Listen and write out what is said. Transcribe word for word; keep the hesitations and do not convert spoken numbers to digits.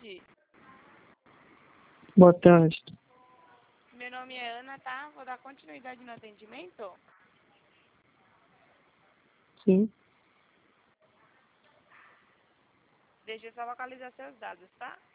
tarde. Boa tarde. Meu nome é Ana, tá? Vou dar continuidade no atendimento. Sim. Deixa eu só localizar seus dados, tá?